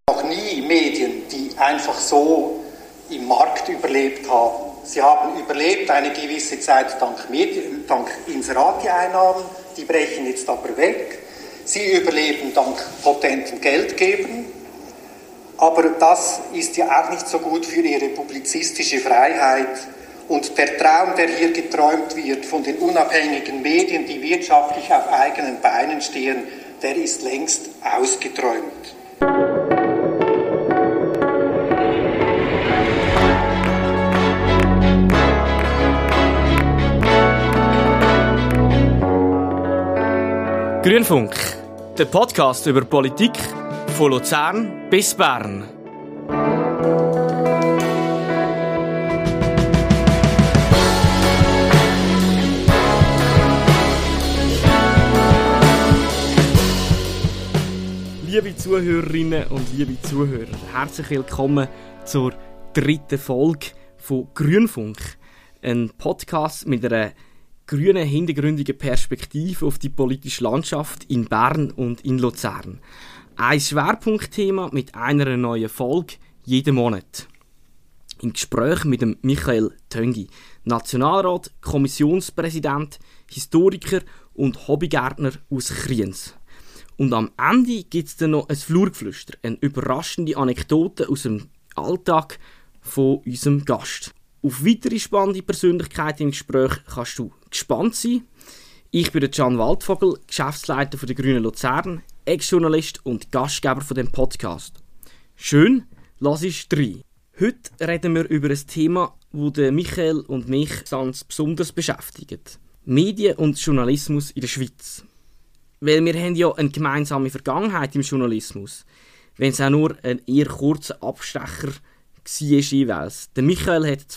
Noch nie Medien, die einfach so im Markt überlebt haben. Sie haben überlebt eine gewisse Zeit dank Inserati-Einnahmen, die brechen jetzt aber weg. Sie überleben dank potenten Geldgebern, aber das ist ja auch nicht so gut für ihre publizistische Freiheit. Und der Traum, der hier geträumt wird von den unabhängigen Medien, die wirtschaftlich auf eigenen Beinen stehen, der ist längst ausgeträumt. Grünfunk, der Podcast über Politik von Luzern bis Bern. Liebe Zuhörerinnen und liebe Zuhörer, herzlich willkommen zur 3. Folge von Grünfunk, ein Podcast mit einer grünen, hintergründigen Perspektive auf die politische Landschaft in Bern und in Luzern. Ein Schwerpunktthema mit einer neuen Folge jeden Monat. Im Gespräch mit dem Michael Töngi, Nationalrat, Kommissionspräsident, Historiker und Hobbygärtner aus Kriens. Und am Ende gibt es dann noch ein Flurgeflüster, eine überraschende Anekdote aus dem Alltag von unserem Gast. Auf weitere spannende Persönlichkeiten im Gespräch kannst du gespannt sein. Ich bin Can Waldvogel, Geschäftsleiter der Grünen Luzern, Ex-Journalist und Gastgeber von dem Podcast. Schön, lass es rein. Heute reden wir über ein Thema, das Michael und mich ganz besonders beschäftigt. Medien und Journalismus in der Schweiz. Weil wir haben ja eine gemeinsame Vergangenheit im Journalismus, wenn es auch nur ein eher kurzer Abstecher war jeweils. Der Michael hat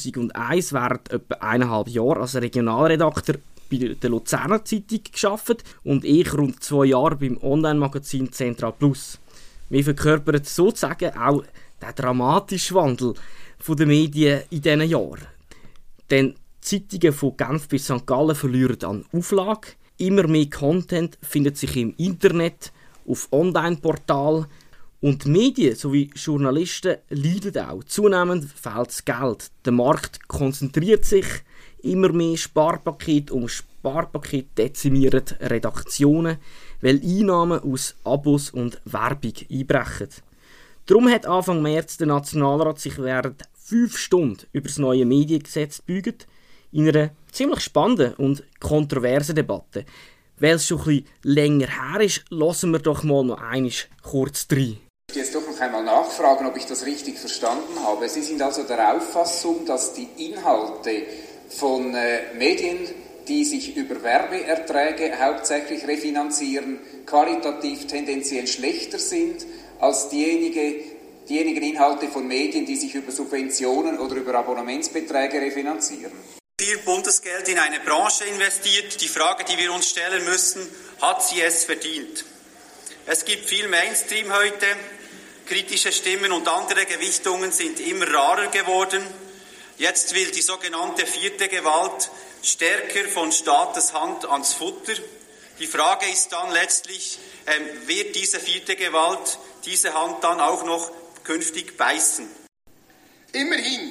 2001 während etwa 1,5 Jahren als Regionalredakteur bei der Luzerner Zeitung gearbeitet und ich rund 2 Jahre beim Online-Magazin Central Plus. Wir verkörpern sozusagen auch den dramatischen Wandel der Medien in diesen Jahren. Denn die Zeitungen von Genf bis St. Gallen verlieren an Auflage. Immer mehr Content findet sich im Internet, auf Online-Portalen. Und die Medien sowie Journalisten leiden auch. Zunehmend fehlt das Geld. Der Markt konzentriert sich. Immer mehr Sparpaket um Sparpaket dezimieren Redaktionen, weil Einnahmen aus Abos und Werbung einbrechen. Darum hat Anfang März der Nationalrat sich während 5 Stunden über das neue Mediengesetz gebeugt, in einer ziemlich spannenden und kontroversen Debatte. Weil es schon ein bisschen länger her ist, hören wir doch mal noch einmal kurz rein. Ich möchte jetzt doch noch einmal nachfragen, ob ich das richtig verstanden habe. Sie sind also der Auffassung, dass die Inhalte von Medien, die sich über Werbeerträge hauptsächlich refinanzieren, qualitativ tendenziell schlechter sind als diejenigen Inhalte von Medien, die sich über Subventionen oder über Abonnementsbeträge refinanzieren. Viel Bundesgeld in eine Branche investiert. Die Frage, die wir uns stellen müssen, hat sie es verdient? Es gibt viel Mainstream heute. Kritische Stimmen und andere Gewichtungen sind immer rarer geworden. Jetzt will die sogenannte 4. Gewalt stärker von Staates Hand ans Futter. Die Frage ist dann letztlich, wird diese 4. Gewalt diese Hand dann auch noch künftig beißen? Immerhin,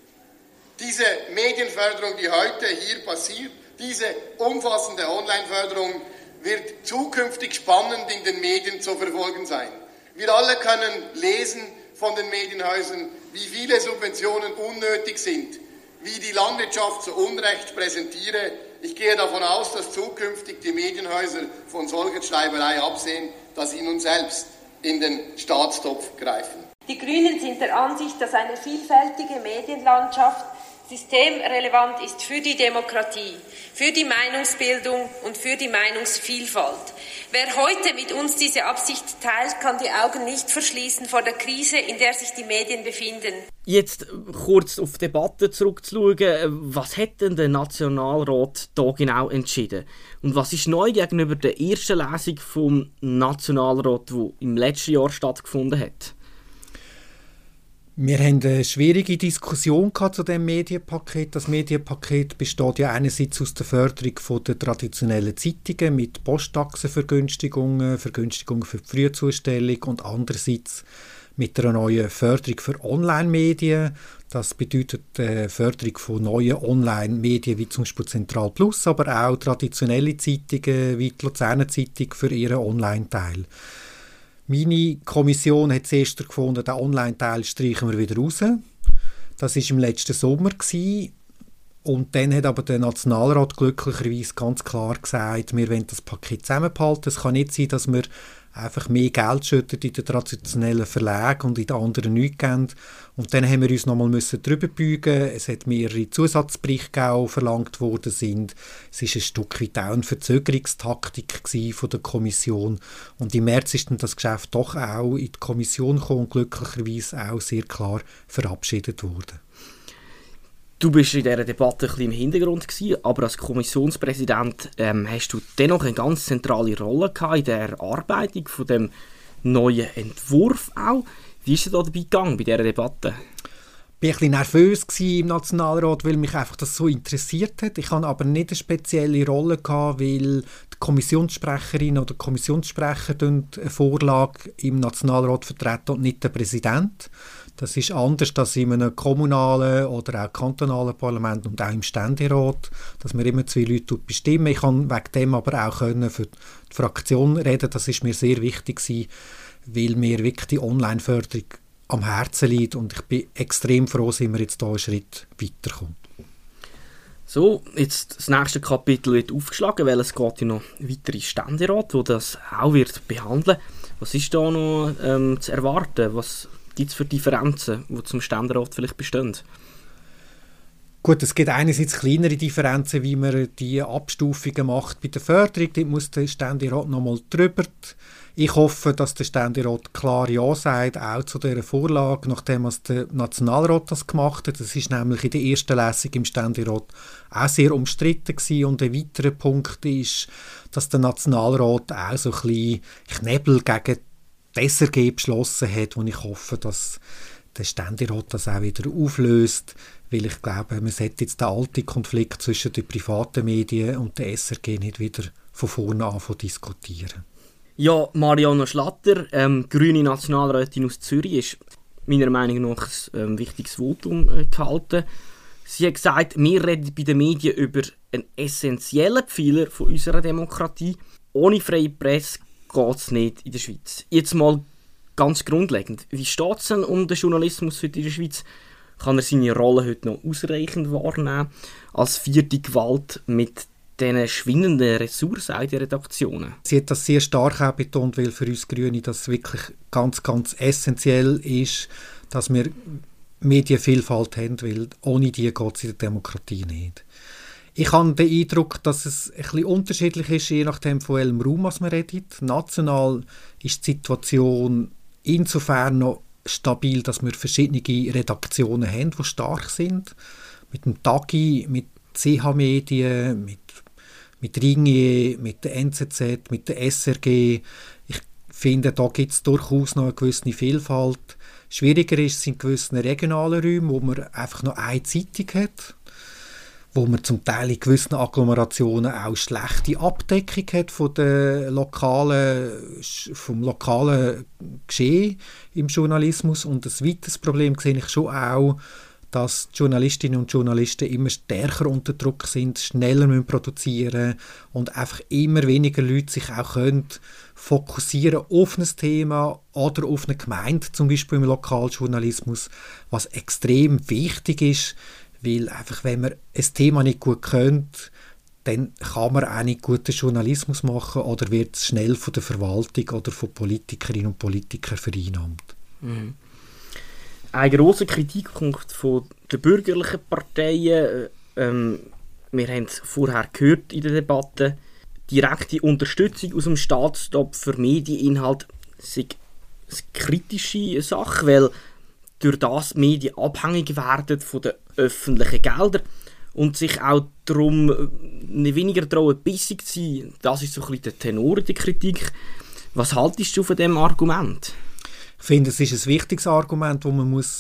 diese Medienförderung, die heute hier passiert, diese umfassende Online-Förderung wird zukünftig spannend in den Medien zu verfolgen sein. Wir alle können lesen von den Medienhäusern, wie viele Subventionen unnötig sind, wie die Landwirtschaft zu Unrecht präsentiere. Ich gehe davon aus, dass zukünftig die Medienhäuser von solcher Schreiberei absehen, dass sie nun selbst in den Staatstopf greifen. Die Grünen sind der Ansicht, dass eine vielfältige Medienlandschaft systemrelevant ist für die Demokratie, für die Meinungsbildung und für die Meinungsvielfalt. Wer heute mit uns diese Absicht teilt, kann die Augen nicht verschließen vor der Krise, in der sich die Medien befinden. Jetzt kurz auf die Debatte zurückzuschauen. Was hat denn der Nationalrat da genau entschieden? Und was ist neu gegenüber der ersten Lesung vom Nationalrat, die im letzten Jahr stattgefunden hat? Wir haben eine schwierige Diskussion zu diesem Medienpaket. Das Medienpaket besteht ja einerseits aus der Förderung der traditionellen Zeitungen mit Posttaxenvergünstigungen, Vergünstigungen für die Frühzustellung und andererseits mit einer neuen Förderung für Online-Medien. Das bedeutet Förderung von neuen Online-Medien wie zum Beispiel Zentral Plus, aber auch traditionelle Zeitungen wie die Luzerner Zeitung für ihren Online-Teil. Meine Kommission hat zuerst gefunden, den Online-Teil streichen wir wieder raus. Das war im letzten Sommer. Und dann hat aber der Nationalrat glücklicherweise ganz klar gesagt, wir wollen das Paket zusammenbehalten. Es kann nicht sein, dass wir einfach mehr Geld schütten in den traditionellen Verlagen und in den anderen nichts geben. Und dann haben wir uns nochmal drüber beugen. Es hat mehrere Zusatzberichte auch verlangt worden sind. Es war ein Stück weit auch eine Verzögerungstaktik von der Kommission. Und im März ist dann das Geschäft doch auch in die Kommission gekommen und glücklicherweise auch sehr klar verabschiedet worden. Du bist in dieser Debatte ein bisschen im Hintergrund gewesen, aber als Kommissionspräsident hast du dennoch eine ganz zentrale Rolle gehabt in der Erarbeitung von dem neuen Entwurf auch. Wie ist es da dabei gegangen bei dieser Debatte? Ich war ein bisschen nervös im Nationalrat, weil mich einfach das so interessiert hat. Ich hatte aber nicht eine spezielle Rolle gehabt, weil die Kommissionssprecherin oder Kommissionssprecher eine Vorlage im Nationalrat vertreten und nicht der Präsident. Das ist anders als in einem kommunalen oder auch kantonalen Parlament und auch im Ständerat, dass wir immer 2 Leute bestimmen. Ich kann wegen dem aber auch für die Fraktion reden. Das ist mir sehr wichtig gewesen, weil mir wirklich die Online-Förderung am Herzen liegt und ich bin extrem froh, dass wir jetzt hier einen Schritt weiterkommen. So, jetzt das nächste Kapitel wird aufgeschlagen, weil es geht ja noch weiter in Ständerat, wo das auch wird behandeln. Was ist da noch zu erwarten? Was gibt es für Differenzen, die zum Ständerat vielleicht bestehen? Gut, es gibt einerseits kleinere Differenzen, wie man die Abstufungen macht bei der Förderung. Dort muss der Ständerat nochmal drüber. Ich hoffe, dass der Ständerat klar Ja sagt, auch zu dieser Vorlage, nachdem der Nationalrat das gemacht hat. Das ist nämlich in der ersten Lesung im Ständerat auch sehr umstritten gewesen. Und ein weiterer Punkt ist, dass der Nationalrat auch so ein bisschen Knebel gegen die SRG beschlossen hat, und ich hoffe, dass der Ständerat das auch wieder auflöst, weil ich glaube, man sollte jetzt den alten Konflikt zwischen den privaten Medien und der SRG nicht wieder von vorne an diskutieren. Ja, Marianna Schlatter, grüne Nationalrätin aus Zürich, ist meiner Meinung nach ein wichtiges Votum gehalten. Sie hat gesagt, wir reden bei den Medien über einen essentiellen Pfeiler von unserer Demokratie. Ohne freie Presse geht es nicht in der Schweiz. Jetzt mal ganz grundlegend. Wie steht es denn um den Journalismus heute in der Schweiz? Kann er seine Rolle heute noch ausreichend wahrnehmen als 4. Gewalt mit diesen schwindenden Ressourcen in den Redaktionen? Sie hat das sehr stark auch betont, weil für uns Grüne das wirklich ganz, ganz essentiell ist, dass wir Medienvielfalt haben, weil ohne die geht es in der Demokratie nicht. Ich habe den Eindruck, dass es ein bisschen unterschiedlich ist, je nachdem von welchem Raum man redet. National ist die Situation insofern noch stabil, dass wir verschiedene Redaktionen haben, die stark sind. Mit dem Tagi, mit CH-Medien, mit Ringier, mit der NZZ, mit der SRG. Ich finde, da gibt es durchaus noch eine gewisse Vielfalt. Schwieriger ist es in gewissen regionalen Räumen, wo man einfach noch eine Zeitung hat, wo man zum Teil in gewissen Agglomerationen auch schlechte Abdeckung hat vom lokalen Geschehen im Journalismus. Und ein weiteres Problem sehe ich schon auch, dass die Journalistinnen und Journalisten immer stärker unter Druck sind, schneller produzieren und einfach immer weniger Leute sich auch fokussieren auf ein Thema oder auf eine Gemeinde, zum Beispiel im Lokaljournalismus, was extrem wichtig ist, weil einfach, wenn man ein Thema nicht gut kennt, dann kann man auch nicht guten Journalismus machen oder wird es schnell von der Verwaltung oder von Politikerinnen und Politikern vereinnahmt. Mhm. Ein grosser Kritikpunkt von den bürgerlichen Parteien, wir haben es vorher gehört in der Debatte, direkte Unterstützung aus dem Staatstopf für Medieninhalt ist eine kritische Sache, weil durch das Medien abhängig werden von den öffentlichen Geldern und sich auch darum weniger trauen, bissig zu sein. Das ist so ein bisschen der Tenor der Kritik. Was haltest du von diesem Argument? Ich finde, es ist ein wichtiges Argument, das man muss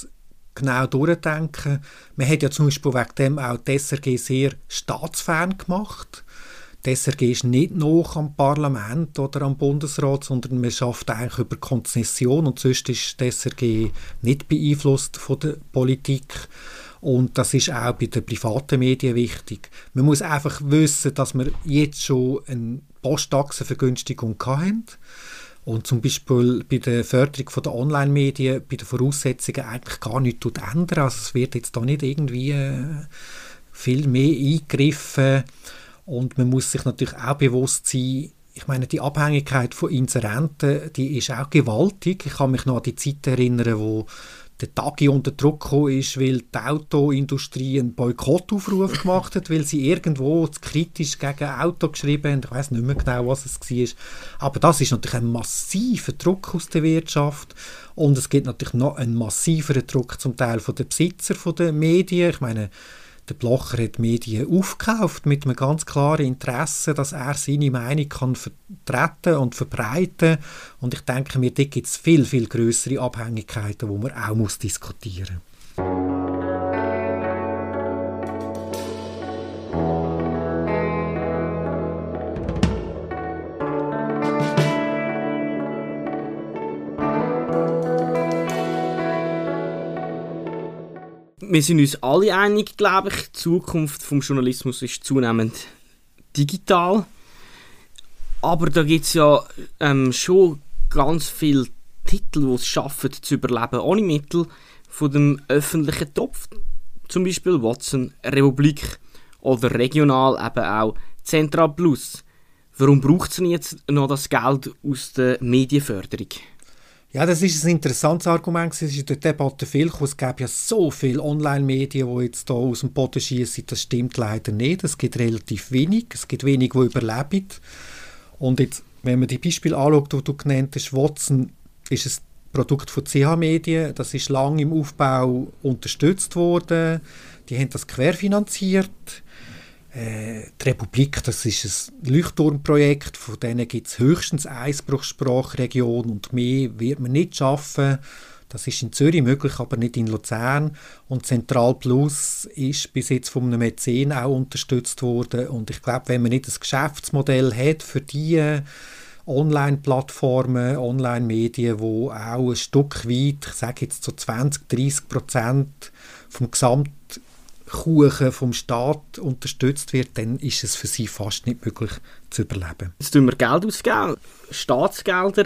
genau durchdenken. Man hat ja zum Beispiel wegen dem auch die SRG sehr staatsfern gemacht. Die SRG ist nicht noch am Parlament oder am Bundesrat, sondern man schafft eigentlich über Konzession und sonst ist die SRG nicht beeinflusst von der Politik. Und das ist auch bei den privaten Medien wichtig. Man muss einfach wissen, dass wir jetzt schon eine Posttaxenvergünstigung hatten. Und zum Beispiel bei der Förderung der Online-Medien, bei den Voraussetzungen eigentlich gar nichts ändern. Also es wird jetzt da nicht irgendwie viel mehr eingegriffen. Und man muss sich natürlich auch bewusst sein, ich meine, die Abhängigkeit von Inserenten, die ist auch gewaltig. Ich kann mich noch an die Zeit erinnern, wo der Tagi unter Druck gekommen ist, weil die Autoindustrie einen Boykottaufruf gemacht hat, weil sie irgendwo kritisch gegen Auto geschrieben haben. Ich weiss nicht mehr genau, was es war. Aber das ist natürlich ein massiver Druck aus der Wirtschaft. Und es gibt natürlich noch einen massiveren Druck zum Teil von den Besitzern der Medien. Ich meine, der Blocher hat Medien aufgekauft mit einem ganz klaren Interesse, dass er seine Meinung kann vertreten und verbreiten. Und ich denke mir, da gibt es viel, viel grössere Abhängigkeiten, die man auch diskutieren muss. Wir sind uns alle einig, glaube ich, die Zukunft des Journalismus ist zunehmend digital. Aber da gibt es ja schon ganz viele Titel, die es schaffen, zu überleben, ohne Mittel von dem öffentlichen Topf. Zum Beispiel Watson, Republik oder regional eben auch Central Plus. Warum braucht es denn jetzt noch das Geld aus der Medienförderung? Ja, das ist ein interessantes Argument. Es ist in der Debatte viel gekommen. Es gab ja so viele Online-Medien, die jetzt hier aus dem Boden schiessen. Das stimmt leider nicht. Es gibt relativ wenig. Es gibt wenig, die überleben. Und jetzt, wenn man die Beispiele anschaut, die du genannt hast, Watson ist ein Produkt von CH Medien. Das ist lange im Aufbau unterstützt worden. Die haben das querfinanziert. Die Republik, das ist ein Leuchtturmprojekt, von denen gibt es höchstens eine Sprachregion und mehr wird man nicht schaffen. Das ist in Zürich möglich, aber nicht in Luzern. Und Central Plus ist bis jetzt von einem Mäzen auch unterstützt worden. Und ich glaube, wenn man nicht ein Geschäftsmodell hat für die Online-Plattformen, Online-Medien, die auch ein Stück weit, ich sage jetzt so 20-30% vom Gesamtkuchen vom Staat unterstützt wird, dann ist es für sie fast nicht möglich zu überleben. Jetzt tun wir Geld ausgeben, Staatsgelder,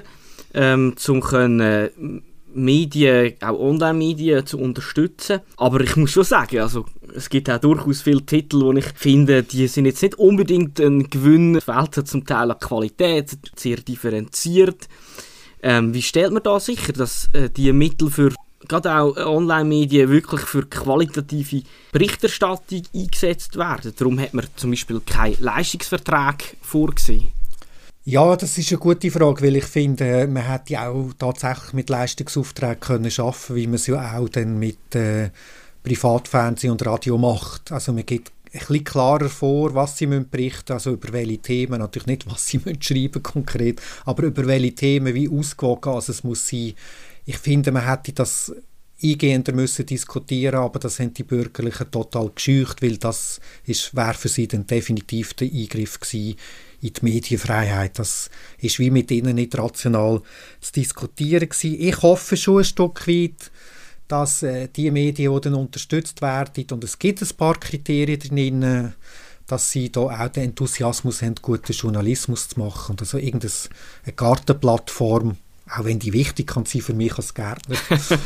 um Medien, auch Online-Medien zu unterstützen. Aber ich muss schon sagen, also, es gibt auch durchaus viele Titel, wo ich finde, die sind jetzt nicht unbedingt ein Gewinn. Es fehlt zum Teil an Qualität, sehr differenziert. Wie stellt man da sicher, dass die Mittel für gerade auch Online-Medien wirklich für qualitative Berichterstattung eingesetzt werden? Darum hat man zum Beispiel keinen Leistungsvertrag vorgesehen. Ja, das ist eine gute Frage, weil ich finde, man hätte ja auch tatsächlich mit Leistungsaufträgen können arbeiten, wie man es ja auch dann mit Privatfernsehen und Radio macht. Also man gibt ein bisschen klarer vor, was sie berichten müssen, also über welche Themen, natürlich nicht, was sie schreiben konkret, aber über welche Themen, wie ausgewogen, also es muss sein. Ich finde, man hätte das eingehender müssen diskutieren, aber das haben die Bürgerlichen total gescheucht, weil das wäre für sie dann definitiv der Eingriff gewesen in die Medienfreiheit. Das ist wie mit ihnen nicht rational zu diskutieren gewesen. Ich hoffe schon ein Stück weit, dass die Medien, die dann unterstützt werden, und es gibt ein paar Kriterien drin, dass sie da auch den Enthusiasmus haben, guten Journalismus zu machen. Also irgendeine Gartenplattform, auch wenn die wichtig kann sein für mich als Gärtner.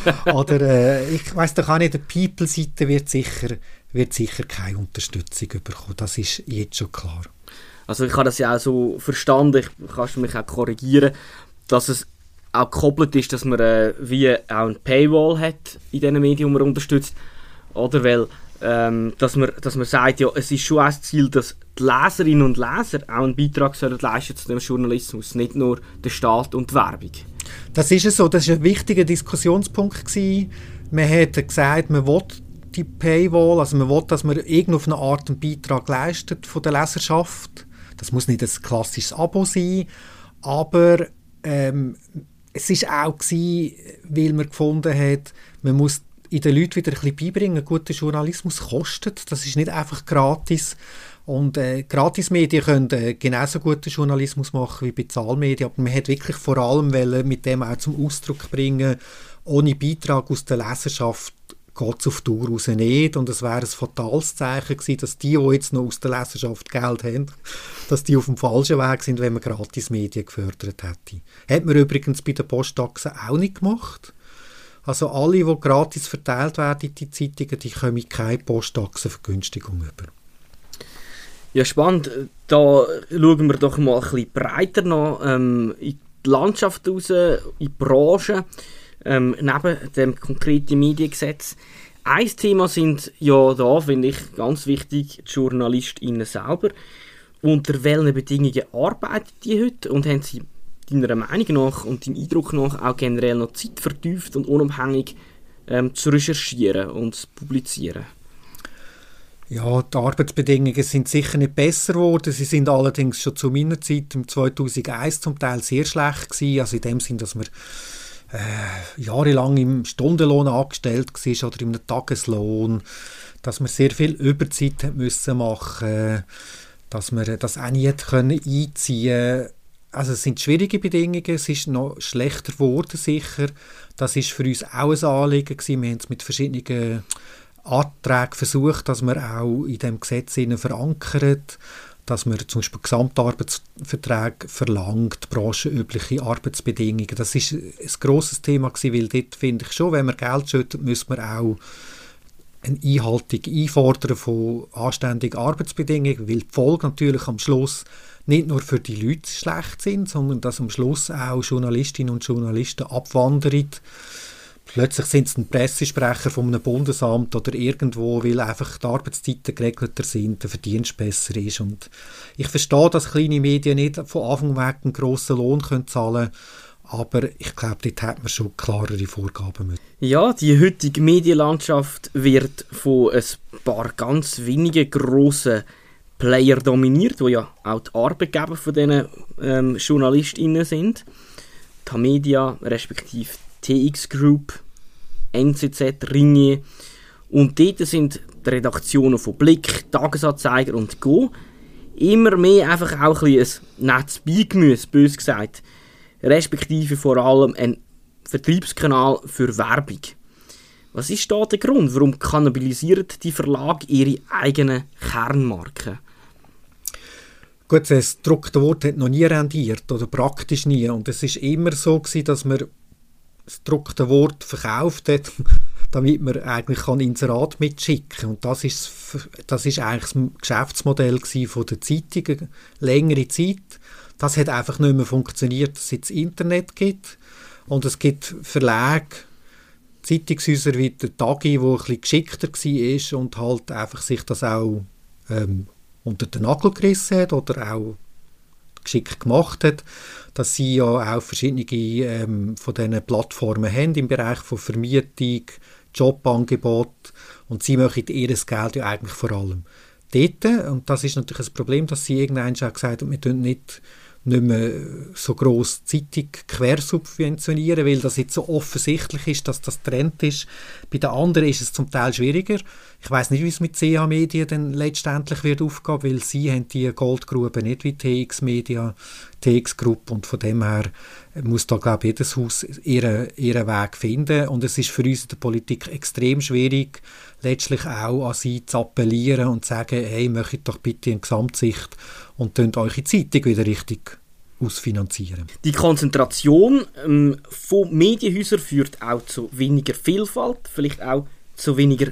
Oder ich weiss doch auch nicht, der People-Seite wird sicher keine Unterstützung bekommen. Das ist jetzt schon klar. Also ich habe das ja auch so verstanden, kannst du mich auch korrigieren, dass es auch gekoppelt ist, dass man wie auch ein Paywall hat in diesen Medien, die man unterstützt. Oder weil, dass man sagt, ja, es ist schon ein Ziel, dass die Leserinnen und Leser auch einen Beitrag leisten zu dem Journalismus, nicht nur der Staat und die Werbung. Das ist es so, das war ein wichtiger Diskussionspunkt gewesen. Man hat gesagt, man will die Paywall, also man will, dass man auf eine Art einen Beitrag leistet von der Leserschaft. Das muss nicht ein klassisches Abo sein, aber es war auch gewesen, weil man gefunden hat, man muss in den Leuten wieder ein bisschen beibringen, guter Journalismus kostet. Das ist nicht einfach gratis. Und Gratismedien können genauso guten Journalismus machen wie Bezahlmedien, aber man hat wirklich vor allem mit dem auch zum Ausdruck bringen, ohne Beitrag aus der Leserschaft geht es auf Dauer raus nicht. Und es wäre ein fatales Zeichen gewesen, dass die jetzt noch aus der Leserschaft Geld haben, dass die auf dem falschen Weg sind, wenn man Gratismedien gefördert hätte. Hat man übrigens bei den Posttaxen auch nicht gemacht. Also alle, die gratis verteilt werden, die Zeitungen, die kommen keine Posttaxenvergünstigung über. Ja, spannend. Da schauen wir doch mal ein bisschen breiter noch in die Landschaft raus, in die Branche, neben dem konkreten Mediengesetz. Ein Thema sind ja da, finde ich, ganz wichtig, die JournalistInnen selber. Unter welchen Bedingungen arbeiten die heute und haben sie deiner Meinung nach und deinem Eindruck nach auch generell noch Zeit vertieft und unabhängig zu recherchieren und zu publizieren? Ja, die Arbeitsbedingungen sind sicher nicht besser geworden. Sie sind allerdings schon zu meiner Zeit, im 2001, zum Teil sehr schlecht gewesen. Also in dem Sinn, dass man jahrelang im Stundenlohn angestellt war oder im Tageslohn, dass man sehr viel Überzeit hat müssen machen, dass man das auch nie einziehen konnte. Also es sind schwierige Bedingungen, es ist noch schlechter geworden, sicher. Das ist für uns auch ein Anliegen gewesen. Wir haben es mit verschiedenen Anträgen versucht, dass man auch in dem Gesetz verankert, dass man zum Beispiel Gesamtarbeitsverträge verlangt, branchenübliche Arbeitsbedingungen. Das ist ein grosses Thema gewesen, weil dort finde ich schon, wenn man Geld schüttet, muss man auch eine Einhaltung einfordern von anständigen Arbeitsbedingungen, weil die Folge natürlich am Schluss nicht nur für die Leute schlecht sind, sondern dass am Schluss auch Journalistinnen und Journalisten abwandern. Plötzlich sind es ein Pressesprecher von einem Bundesamt oder irgendwo, weil einfach die Arbeitszeiten geregelter sind, der Verdienst besser ist. Und ich verstehe, dass kleine Medien nicht von Anfang weg einen grossen Lohn zahlen können, aber ich glaube, dort hat man schon klarere Vorgaben mit. Ja, die heutige Medienlandschaft wird von ein paar ganz wenigen grossen Player dominiert, die ja auch die Arbeitgeber von diesen JournalistInnen sind. Tamedia, respektive TX Group, NZZ, Ringier. Und dort sind die Redaktionen von Blick, Tagesanzeiger und Go immer mehr einfach auch ein nettes Beigemüse, bös gesagt. Respektive vor allem ein Vertriebskanal für Werbung. Was ist da der Grund? Warum kannibalisieren die Verlage ihre eigenen Kernmarken? Gut, das gedruckte Wort hat noch nie rendiert, oder praktisch nie. Und es war immer so gewesen, dass man das gedruckte Wort verkauft hat, damit man eigentlich Inserat mitschicken kann. Und das ist eigentlich das Geschäftsmodell von der Zeitungen längere Zeit. Das hat einfach nicht mehr funktioniert, dass es jetzt Internet gibt. Und es gibt Verlage, Zeitungshäuser wie der Tagi, wo ein bisschen geschickter war und halt einfach sich das auch unter den Nagel gerissen hat oder auch geschickt gemacht hat, dass sie ja auch verschiedene von diesen Plattformen haben im Bereich von Vermietung, Jobangebot, und sie machen ihr Geld ja eigentlich vor allem dort. Und das ist natürlich ein Problem, dass sie irgendwann schon gesagt haben, wir tun nicht mehr so gross Zeitung quersubventionieren, weil das jetzt so offensichtlich ist, dass das Trend ist. Bei den anderen ist es zum Teil schwieriger. Ich weiss nicht, wie es mit CH Medien dann letztendlich wird aufgehen, weil sie haben die Goldgrube nicht wie TX Media, TX Group, und von dem her muss da, glaube ich, jedes Haus ihren Weg finden. Und es ist für uns in der Politik extrem schwierig, letztlich auch an sie zu appellieren und zu sagen, hey, macht doch bitte eine Gesamtsicht und könnt eure Zeitung wieder richtig ausfinanzieren. Die Konzentration von Medienhäusern führt auch zu weniger Vielfalt, vielleicht auch zu weniger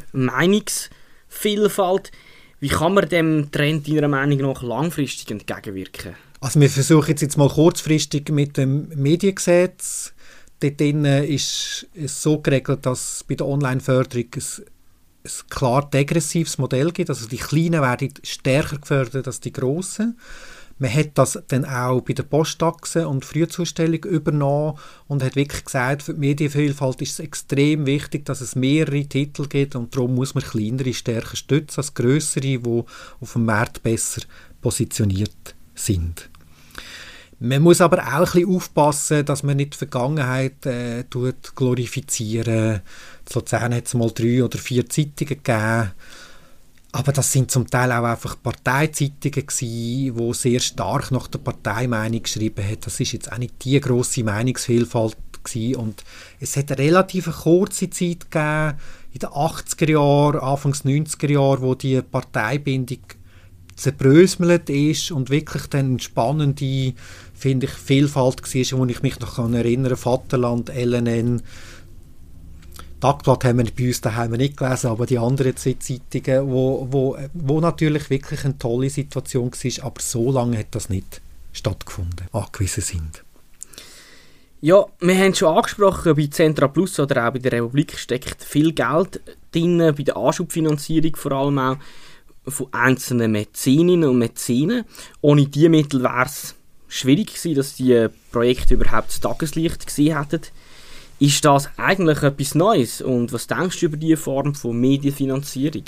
Meinungsvielfalt. Wie kann man dem Trend deiner Meinung nach langfristig entgegenwirken? Also wir versuchen jetzt mal kurzfristig mit dem Mediengesetz. Dort ist es so geregelt, dass bei der Online-Förderung ein klar degressives Modell gibt. Also die Kleinen werden stärker gefördert als die Grossen. Man hat das dann auch bei der Posttaxe und Frühzustellung übernommen und hat wirklich gesagt, für die Medienvielfalt ist es extrem wichtig, dass es mehrere Titel gibt, und darum muss man kleinere stärker stützen als grössere, die auf dem Markt besser positioniert sind. Man muss aber auch ein bisschen aufpassen, dass man nicht die Vergangenheit glorifizieren. In Luzern hat es mal 3 oder 4 Zeitungen gegeben. Aber das sind zum Teil auch einfach Parteizeitungen gewesen, die sehr stark nach der Parteimeinung geschrieben haben. Das ist jetzt auch nicht die grosse Meinungsvielfalt gewesen. Und es hat eine relativ kurze Zeit gegeben, in den 80er Jahren, Anfangs 90er Jahren, wo die Parteibindung zerbröselt ist und wirklich dann eine spannende, finde ich, Vielfalt war, wo ich mich noch erinnern kann, Vaterland, LNN, Tagblatt haben wir bei uns daheim nicht gelesen, aber die anderen 2 Zeitungen, wo natürlich wirklich eine tolle Situation war, aber so lange hat das nicht stattgefunden, angewiesen sind. Ja, wir haben schon angesprochen, bei Centra Plus oder auch bei der Republik steckt viel Geld drin, bei der Anschubfinanzierung vor allem auch von einzelnen Mäzeninnen und Mäzenen. Ohne diese Mittel wäre es schwierig gewesen, dass die Projekte überhaupt das Tageslicht gesehen hätten. Ist das eigentlich etwas Neues? Und was denkst du über diese Form von Medienfinanzierung?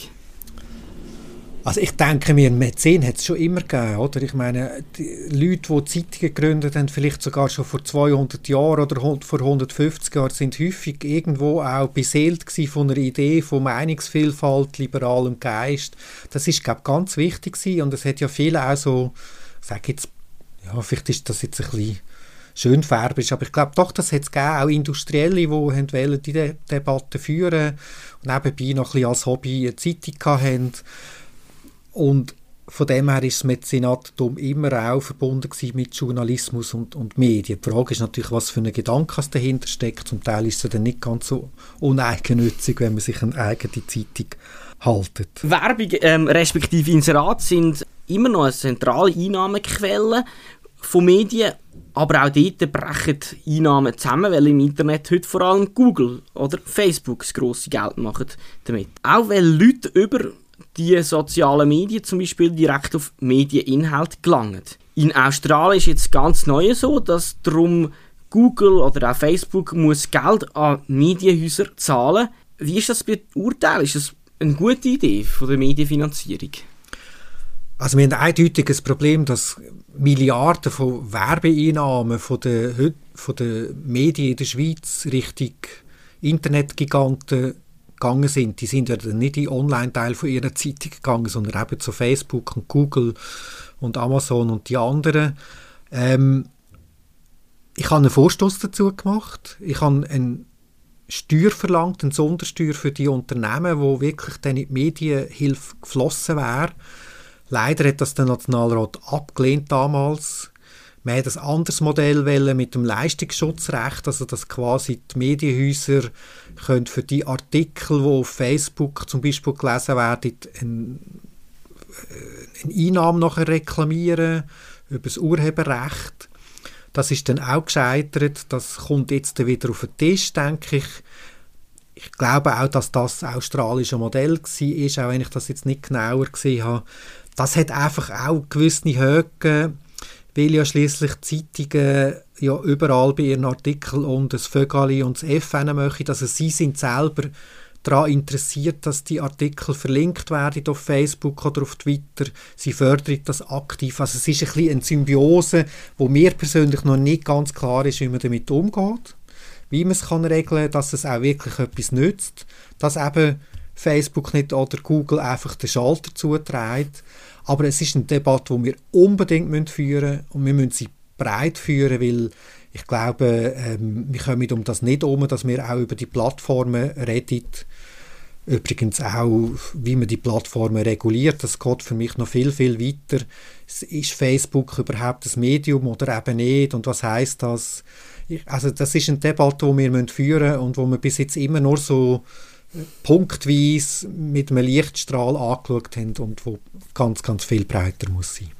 Also ich denke mir, Mäzen hat es schon immer gegeben, oder? Ich meine, die Leute, die Zeitungen gegründet haben, vielleicht sogar schon vor 200 Jahren oder vor 150 Jahren, sind häufig irgendwo auch beseelt von einer Idee von Meinungsvielfalt, liberalem Geist. Das ist, glaube ich, ganz wichtig gewesen. Und es hat ja viele auch so, ich sage jetzt, ja, vielleicht ist das jetzt ein bisschen schön färbisch, aber ich glaube doch, das hat es gegeben, auch Industrielle, die wollen die Debatte führen und nebenbei noch ein bisschen als Hobby eine Zeitung hatten. Und von dem her ist das Mäzenatentum immer auch verbunden mit Journalismus und Medien. Die Frage ist natürlich, was für ein Gedanke dahinter steckt. Zum Teil ist es dann nicht ganz so uneigennützig, wenn man sich eine eigene Zeitung hält. Werbung respektive Inserat sind immer noch eine zentrale Einnahmequelle von Medien, aber auch dort brechen Einnahmen zusammen, weil im Internet heute vor allem Google oder Facebook das grosse Geld machen damit. Auch weil Leute über die sozialen Medien zum Beispiel direkt auf Medieninhalt gelangen. In Australien ist jetzt ganz neu so, dass darum Google oder auch Facebook muss Geld an Medienhäuser zahlen. Wie ist das beurteilt? Ist das eine gute Idee von der Medienfinanzierung? Also wir haben eindeutig ein Problem, dass Milliarden von Werbeeinnahmen von den Medien in der Schweiz Richtung Internetgiganten gegangen sind. Die sind ja nicht in den Online-Teil von ihrer Zeitung gegangen, sondern eben zu Facebook und Google und Amazon und die anderen. Ich habe einen Vorstoss dazu gemacht. Ich habe eine Steuer verlangt, eine Sondersteuer für die Unternehmen, wo wirklich dann in die Medienhilfe geflossen wäre. Leider hat das der Nationalrat abgelehnt damals. Man hat ein anderes Modell mit dem Leistungsschutzrecht, also dass quasi die Medienhäuser können für die Artikel, die auf Facebook zum Beispiel gelesen werden, eine Einnahme nachher reklamieren über das Urheberrecht. Das ist dann auch gescheitert. Das kommt jetzt wieder auf den Tisch, denke ich. Ich glaube auch, dass das australische Modell war, auch wenn ich das jetzt nicht genauer gesehen habe. Das hat einfach auch gewisse Höhen, weil ja schliesslich Zeitungen ja überall bei ihren Artikeln und das Vögeli und das F möchten. Also sie sind selber daran interessiert, dass die Artikel verlinkt werden auf Facebook oder auf Twitter. Sie fördern das aktiv. Also es ist ein bisschen eine Symbiose, wo mir persönlich noch nicht ganz klar ist, wie man damit umgeht. Wie man es kann regeln, dass es auch wirklich etwas nützt. Dass eben Facebook nicht oder Google einfach den Schalter zuträgt. Aber es ist eine Debatte, die wir unbedingt führen müssen. Und wir müssen sie breit führen, weil ich glaube, wir kommen um das nicht herum, dass wir auch über die Plattformen reden. Übrigens auch, wie man die Plattformen reguliert. Das geht für mich noch viel, viel weiter. Ist Facebook überhaupt ein Medium oder eben nicht? Und was heisst das? Also das ist eine Debatte, die wir führen müssen und wo wir bis jetzt immer nur so punktweise mit einem Lichtstrahl angeschaut haben und wo ganz, ganz viel breiter muss sein.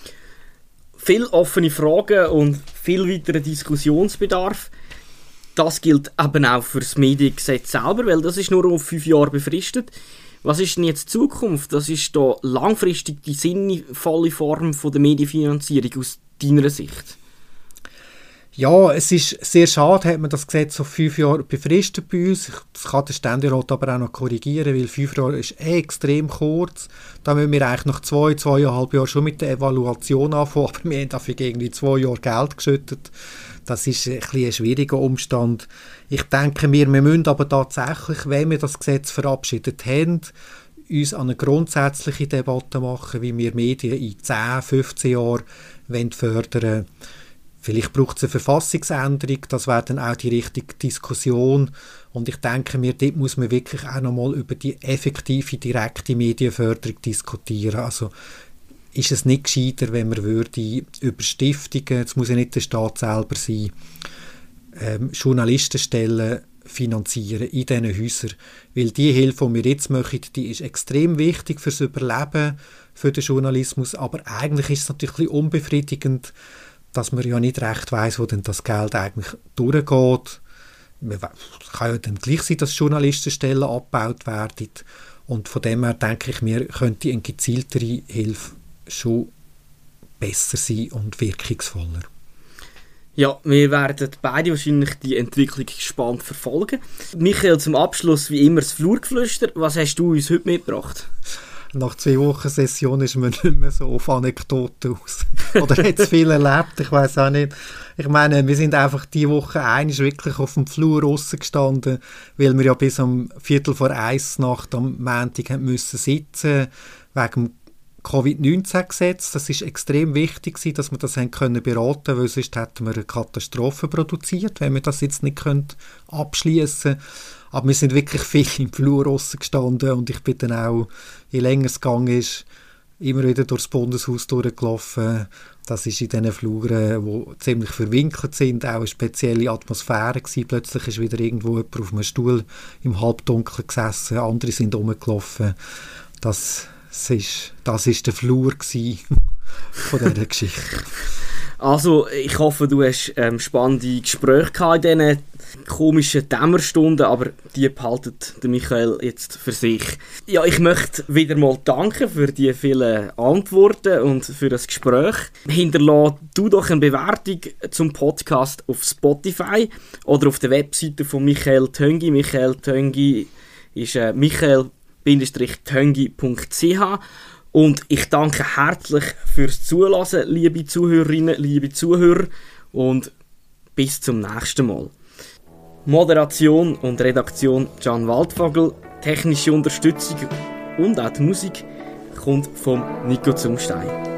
Viele offene Fragen und viel weiterer Diskussionsbedarf. Das gilt eben auch für das Mediengesetz selber, weil das ist nur auf 5 Jahre befristet. Was ist denn jetzt die Zukunft? Das ist da langfristig die sinnvolle Form von der Medienfinanzierung aus deiner Sicht? Ja, es ist sehr schade, hat man das Gesetz auf 5 Jahre befristet bei uns. Das kann der Ständerat aber auch noch korrigieren, weil 5 Jahre ist extrem kurz. Da müssen wir eigentlich nach 2,5 Jahren schon mit der Evaluation anfangen, aber wir haben dafür irgendwie 2 Jahre Geld geschüttet. Das ist ein bisschen ein schwieriger Umstand. Ich denke, wir müssen aber tatsächlich, wenn wir das Gesetz verabschiedet haben, uns an eine grundsätzliche Debatte machen, wie wir Medien in 10, 15 Jahren fördern wollen. Vielleicht braucht es eine Verfassungsänderung, das wäre dann auch die richtige Diskussion. Und ich denke mir, dort muss man wirklich auch nochmal über die effektive, direkte Medienförderung diskutieren. Also ist es nicht gescheiter, wenn man würde über Stiftungen, es muss ja nicht der Staat selber sein, Journalistenstellen finanzieren in diesen Häusern. Weil die Hilfe, die wir jetzt machen, die ist extrem wichtig fürs Überleben, für den Journalismus, aber eigentlich ist es natürlich ein bisschen unbefriedigend, dass man ja nicht recht weiss, wo denn das Geld eigentlich durchgeht. Es kann ja dann gleich sein, dass Journalistenstellen abgebaut werden. Und von dem her denke ich mir, könnte eine gezieltere Hilfe schon besser sein und wirkungsvoller. Ja, wir werden beide wahrscheinlich die Entwicklung gespannt verfolgen. Michael, zum Abschluss wie immer das Flurgeflüster. Was hast du uns heute mitgebracht? Nach 2 Wochen Session ist man nicht mehr so auf Anekdoten aus. Oder hat es viel erlebt, ich weiss auch nicht. Ich meine, wir sind einfach diese Woche einmal wirklich auf dem Flur rausgestanden, weil wir ja bis um 1:45 Nacht am Montag müssen sitzen wegen dem Covid-19-Gesetz. Das ist extrem wichtig, dass wir das können beraten, weil sonst hätten wir eine Katastrophe produziert, wenn wir das jetzt nicht abschließen können. Aber wir sind wirklich viel im Flur rausgestanden und ich bin dann auch, je länger es gegangen ist, immer wieder durchs Bundeshaus durchgelaufen. Das ist in diesen Fluren, die ziemlich verwinkelt sind, auch eine spezielle Atmosphäre gewesen. Plötzlich ist wieder irgendwo jemand auf einem Stuhl im Halbdunkel gesessen, andere sind rumgelaufen. Das ist der Flur von dieser Geschichte. Also, ich hoffe, du hast spannende Gespräche gehabt in diesen komischen Dämmerstunden, aber die behaltet der Michael jetzt für sich. Ja, ich möchte wieder mal danken für die vielen Antworten und für das Gespräch. Hinterlass du doch eine Bewertung zum Podcast auf Spotify oder auf der Webseite von Michael Töngi. Michael Töngi ist michael-töngi.ch. Und ich danke herzlich fürs Zuhören, liebe Zuhörerinnen, liebe Zuhörer, und bis zum nächsten Mal. Moderation und Redaktion Can Waldvogel, technische Unterstützung und auch die Musik kommt von Nico Zumstein.